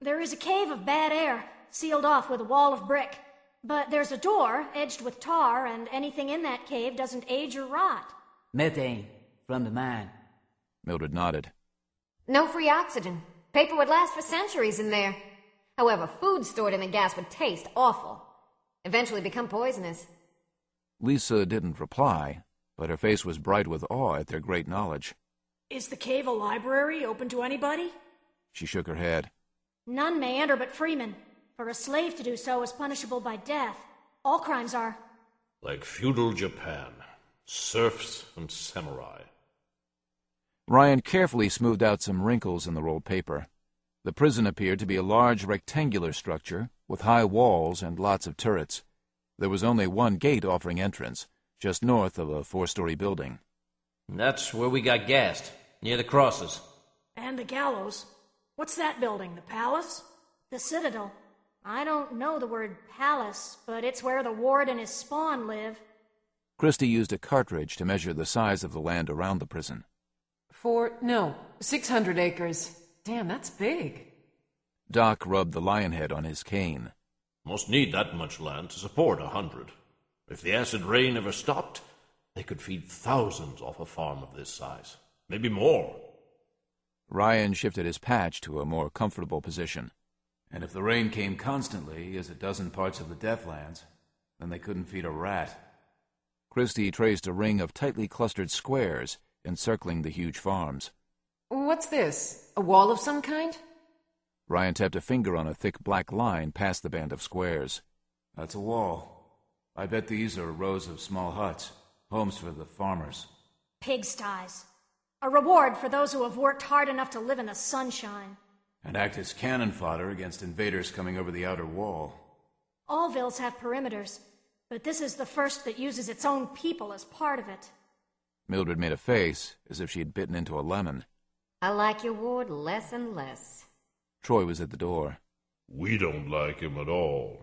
There is a cave of bad air, sealed off with a wall of brick. But there's a door, edged with tar, and anything in that cave doesn't age or rot. Methane from the mine. Mildred nodded. No free oxygen. Paper would last for centuries in there. However, food stored in the gas would taste awful. Eventually become poisonous. Lisa didn't reply, but her face was bright with awe at their great knowledge. Is the cave a library open to anybody? She shook her head. None may enter but freemen. For a slave to do so is punishable by death. All crimes are. Like feudal Japan. Serfs and samurai. Ryan carefully smoothed out some wrinkles in the rolled paper. The prison appeared to be a large rectangular structure with high walls and lots of turrets. There was only one gate offering entrance, just north of a 4-story building. That's where we got gassed, near the crosses. And the gallows. What's that building, the palace? The citadel. I don't know the word palace, but it's where the ward and his spawn live. Christie used a cartridge to measure the size of the land around the prison. 600 acres. Damn, that's big. Doc rubbed the lion head on his cane. Must need that much land to support 100. If the acid rain ever stopped, they could feed thousands off a farm of this size. Maybe more. Ryan shifted his patch to a more comfortable position. And if the rain came constantly, as it does in parts of the Deathlands, then they couldn't feed a rat. Christie traced a ring of tightly clustered squares encircling the huge farms. What's this? A wall of some kind? Ryan tapped a finger on a thick black line past the band of squares. That's a wall. I bet these are rows of small huts, homes for the farmers. Pigsties. A reward for those who have worked hard enough to live in the sunshine. And act as cannon fodder against invaders coming over the outer wall. All villes have perimeters, but this is the first that uses its own people as part of it. Mildred made a face, as if she had bitten into a lemon. I like your ward less and less. Troy was at the door. We don't like him at all.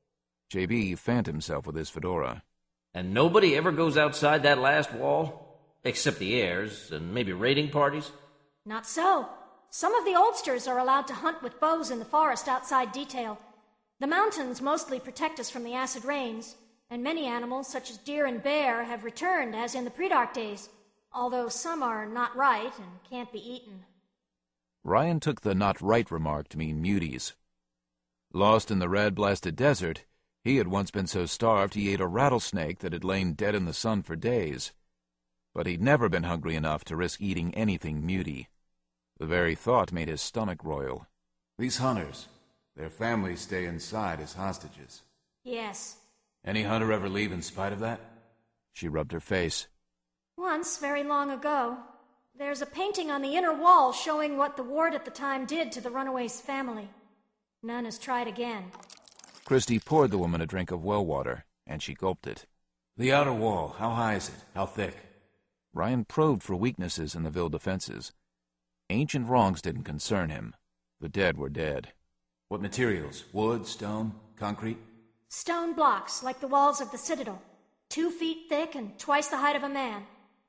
J.B. fanned himself with his fedora. And nobody ever goes outside that last wall? Except the heirs, and maybe raiding parties? Not so. Some of the oldsters are allowed to hunt with bows in the forest outside detail. The mountains mostly protect us from the acid rains, and many animals, such as deer and bear, have returned as in the pre-dark days, although some are not right and can't be eaten. Ryan took the not right remark to mean muties. Lost in the red-blasted desert, he had once been so starved he ate a rattlesnake that had lain dead in the sun for days. But he'd never been hungry enough to risk eating anything muty. The very thought made his stomach roil. These hunters, their families stay inside as hostages. Yes. Any hunter ever leave in spite of that? She rubbed her face. Once, very long ago. There's a painting on the inner wall showing what the ward at the time did to the runaway's family. None has tried again. Christie poured the woman a drink of well water, and she gulped it. The outer wall, how high is it? How thick? Ryan probed for weaknesses in the Ville defenses. Ancient wrongs didn't concern him. The dead were dead. What materials? Wood, stone, concrete? Stone blocks, like the walls of the citadel. 2 feet thick and twice the height of a man.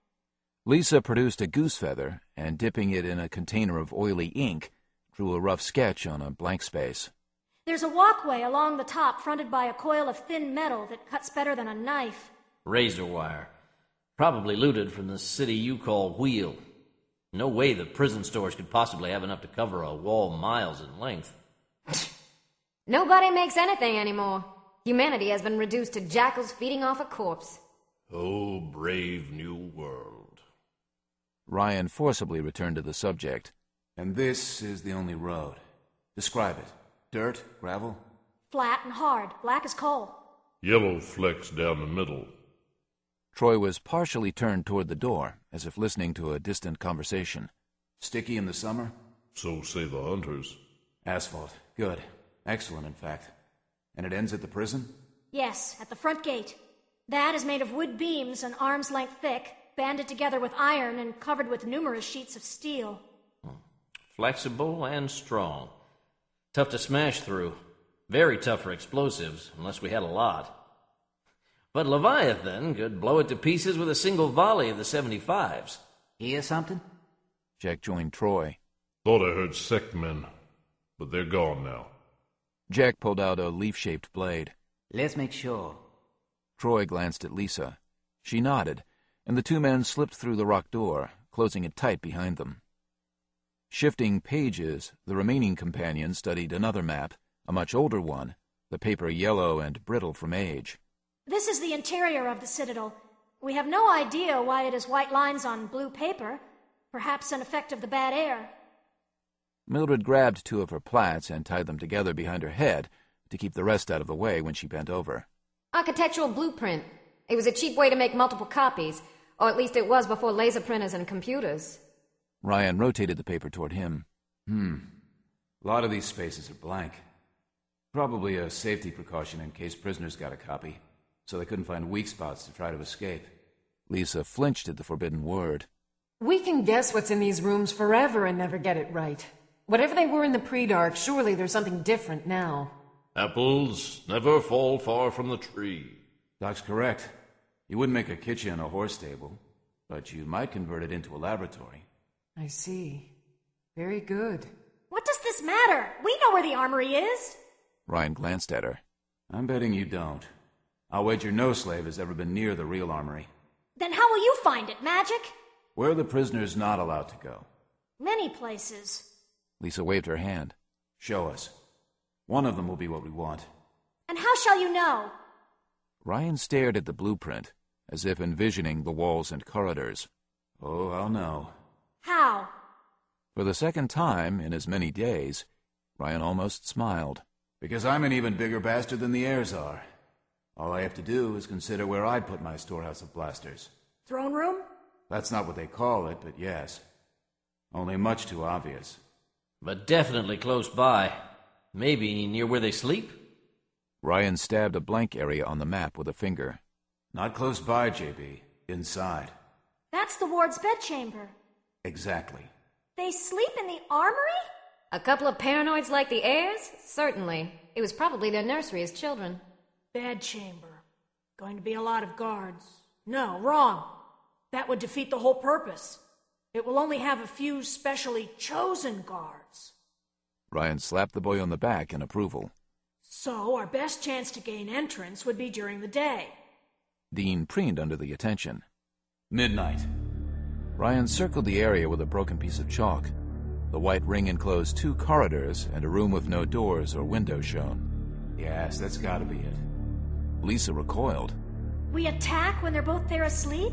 Lisa produced a goose feather, and dipping it in a container of oily ink, drew a rough sketch on a blank space. There's a walkway along the top fronted by a coil of thin metal that cuts better than a knife. Razor wire. Probably looted from the city you call Wheel. No way the prison stores could possibly have enough to cover a wall miles in length. Nobody makes anything anymore. Humanity has been reduced to jackals feeding off a corpse. Oh, brave new world. Ryan forcibly returned to the subject. And this is the only road. Describe it. Dirt? Gravel? Flat and hard, black as coal. Yellow flecks down the middle. Troy was partially turned toward the door, as if listening to a distant conversation. Sticky in the summer? So say the hunters. Asphalt. Good. Excellent, in fact. And it ends at the prison? Yes, at the front gate. That is made of wood beams an arm's length thick, banded together with iron and covered with numerous sheets of steel. Flexible and strong. Tough to smash through. Very tough for explosives, unless we had a lot. But Leviathan could blow it to pieces with a single volley of the 75s. Hear something? Jack joined Troy. Thought I heard Sektmen. but they're gone now. Jack pulled out a leaf-shaped blade. Let's make sure. Troy glanced at Lisa. She nodded, and the two men slipped through the rock door, closing it tight behind them. Shifting pages, the remaining companions studied another map, a much older one, the paper yellow and brittle from age. This is the interior of the Citadel. We have no idea why it is white lines on blue paper. Perhaps an effect of the bad air. Mildred grabbed two of her plats and tied them together behind her head to keep the rest out of the way when she bent over. Architectural blueprint. It was a cheap way to make multiple copies, or at least it was before laser printers and computers. Ryan rotated the paper toward him. A lot of these spaces are blank. Probably a safety precaution in case prisoners got a copy, so they couldn't find weak spots to try to escape. Lisa flinched at the forbidden word. We can guess what's in these rooms forever and never get it right. Whatever they were in the pre-dark, surely there's something different now. Apples never fall far from the tree. Doc's correct. You wouldn't make a kitchen a horse stable, but you might convert it into a laboratory. I see. Very good. What does this matter? We know where the armory is. Ryan glanced at her. I'm betting you don't. I'll wager no slave has ever been near the real armory. Then how will you find it, Magic? Where are the prisoners not allowed to go? Many places. Lisa waved her hand. Show us. One of them will be what we want. And how shall you know? Ryan stared at the blueprint, as if envisioning the walls and corridors. Oh, I'll know. How? For the second time in as many days, Ryan almost smiled. Because I'm an even bigger bastard than the heirs are. All I have to do is consider where I'd put my storehouse of blasters. Throne room? That's not what they call it, but yes. Only much too obvious. But definitely close by. Maybe near where they sleep? Ryan stabbed a blank area on the map with a finger. Not close by, JB. Inside. That's the ward's bedchamber. Exactly. They sleep in the armory? A couple of paranoids like the heirs? Certainly. It was probably their nursery as children. Bedchamber. Going to be a lot of guards. No, wrong. That would defeat the whole purpose. It will only have a few specially chosen guards. Ryan slapped the boy on the back in approval. So our best chance to gain entrance would be during the day. Dean preened under the attention. Midnight. Ryan circled the area with a broken piece of chalk. The white ring enclosed 2 corridors and a room with no doors or windows shown. Yes, that's gotta be it. Lisa recoiled. We attack when they're both there asleep?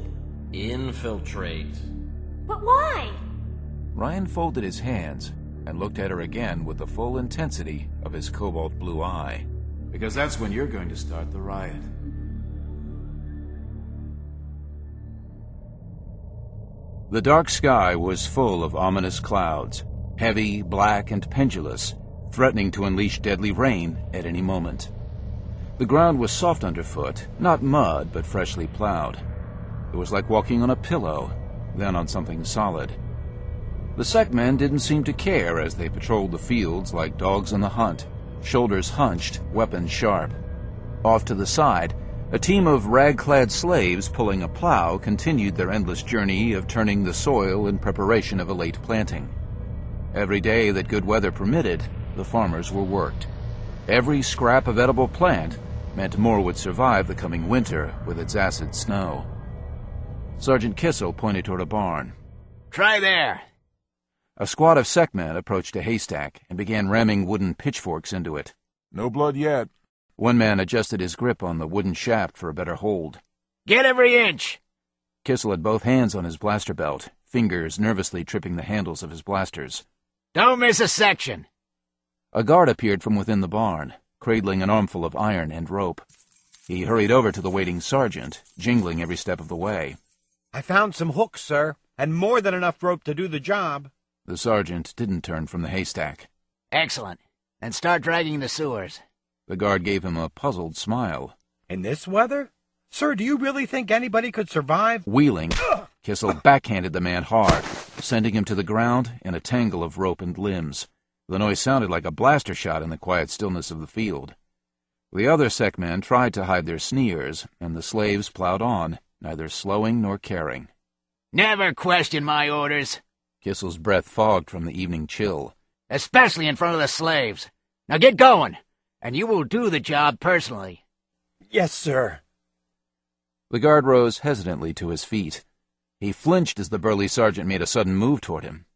Infiltrate. But why? Ryan folded his hands and looked at her again with the full intensity of his cobalt blue eye. Because that's when you're going to start the riot. The dark sky was full of ominous clouds, heavy, black, and pendulous, threatening to unleash deadly rain at any moment. The ground was soft underfoot, not mud, but freshly plowed. It was like walking on a pillow, then on something solid. The Sekmen didn't seem to care as they patrolled the fields like dogs on the hunt, shoulders hunched, weapons sharp. Off to the side, a team of rag-clad slaves pulling a plow continued their endless journey of turning the soil in preparation of a late planting. Every day that good weather permitted, the farmers were worked. Every scrap of edible plant meant more would survive the coming winter with its acid snow. Sergeant Kissel pointed toward a barn. Try there. A squad of Sekmen approached a haystack and began ramming wooden pitchforks into it. No blood yet. One man adjusted his grip on the wooden shaft for a better hold. Get every inch! Kissel had both hands on his blaster belt, fingers nervously tripping the handles of his blasters. Don't miss a section! A guard appeared from within the barn, cradling an armful of iron and rope. He hurried over to the waiting sergeant, jingling every step of the way. I found some hooks, sir, and more than enough rope to do the job. The sergeant didn't turn from the haystack. Excellent. Then start dragging the sewers. The guard gave him a puzzled smile. In this weather? Sir, do you really think anybody could survive? Wheeling, Kissel backhanded the man hard, sending him to the ground in a tangle of rope and limbs. The noise sounded like a blaster shot in the quiet stillness of the field. The other Sekmen tried to hide their sneers, and the slaves plowed on, neither slowing nor caring. Never question my orders. Kissel's breath fogged from the evening chill. especially in front of the slaves. Now get going, and you will do the job personally. Yes, sir. The guard rose hesitantly to his feet. He flinched as the burly sergeant made a sudden move toward him.